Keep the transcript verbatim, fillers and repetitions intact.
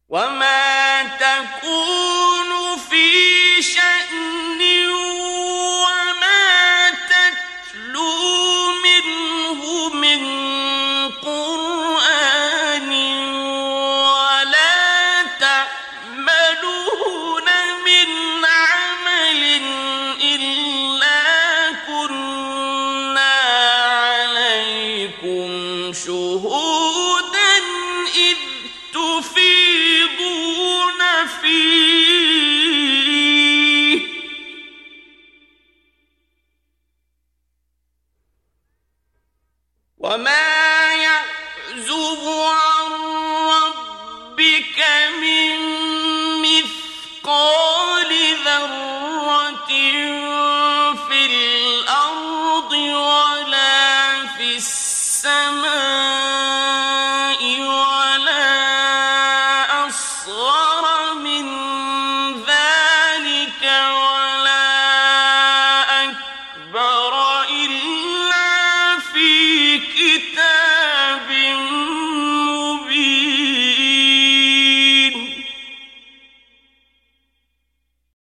وما تكون في شأن وما تتلو منه من قرآن ولا تعملون من عمل إلا كنا عليكم شهودا إذ تفيضون فيه وما يعزب عن ربك من مثقال ذرة في الأرض ولا في السماء ولا أصغر من ذلك ولا أكبر إلا في كتاب